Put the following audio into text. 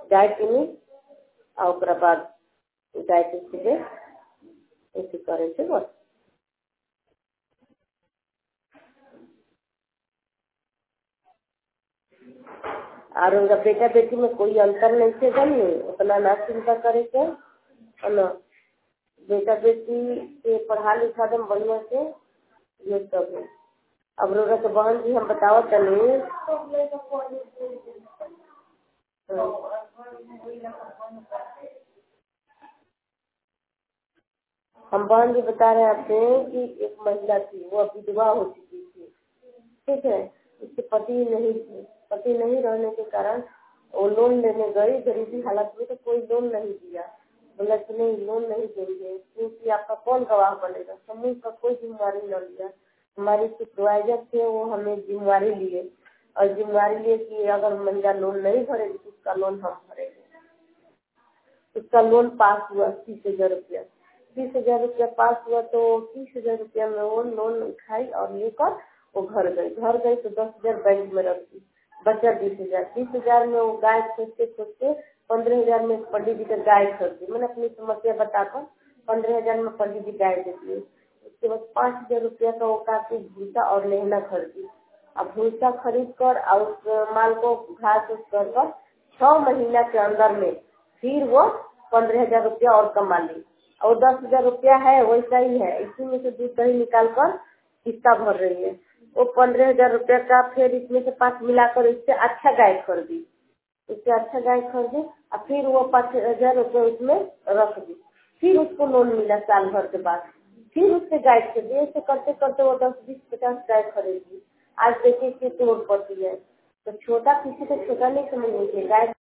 गाय किनी और ओकरा बाद गाय के सीधे ऐसे करे थे बस। और उनका बेटा बेटी में कोई अंतर नहीं थे बनी, उतना ना चिंता करे के है ना। बेटा बेटी के पढ़ा लिखा दम बढ़िया से, ये सब है। अब रोरा के बहन जी हम बताओ तनी, हम बहन जी बता रहे थे कि एक महिला थी, वो विधवा हो चुकी थी, ठीक है। उसके पति नहीं रहने के कारण वो लोन लेने गई, गरीबी हालत में, तो कोई लोन नहीं दिया। बोला कि नहीं लोन नहीं देंगे, क्योंकि आपका कौन गवाह बनेगा। समूह का कोई जिम्मेवारी न लिया। हमारे सुपरवाइजर थे, वो हमें जिम्मेवारी लिए और जिम्मेवारी लिए कि अगर महिला लोन नहीं भरेगी तो उसका लोन हम भरेंगे। उसका लोन पास हुआ 30,000 रुपया। 30,000 रुपया पास हुआ तो 30,000 रुपया में वो लोन उठाई और लेकर वो घर गई तो 10,000 बैंक में रखी, बचा 20,000। 20,000 में वो गाय खोजते खोजते 15,000 में पंडित जी का गाय खरीदी। मैंने अपनी समस्या बताकर 15,000 में पंडित जी गाय दे दिए। उसके बाद 5,000 रुपया का वो काफी भूसा और लेहना खरीदी। अब भूसा खरीद कर और उस माल को घास कर 6 महीना के अंदर में फिर वो 15,000 रुपया और कमा ली। और 10,000 रुपया है वैसा ही है, इसी में से दूध दही निकाल कर किस्ता भर रही है। वो 15,000 रुपया का फिर इसमें से 5 मिलाकर इससे अच्छा गाय खरीदी, और फिर वो 5,000 रुपये उसमें रख दी। फिर उसको लोन मिला साल भर के बाद, फिर उससे गाय खरीदी। ऐसे करते करते वो 10, 20, 50 गाय खरीदी। आज देखिए कितनी उन्नति है। तो छोटा किसी को छोटा नहीं समझनी चाहिए। गाय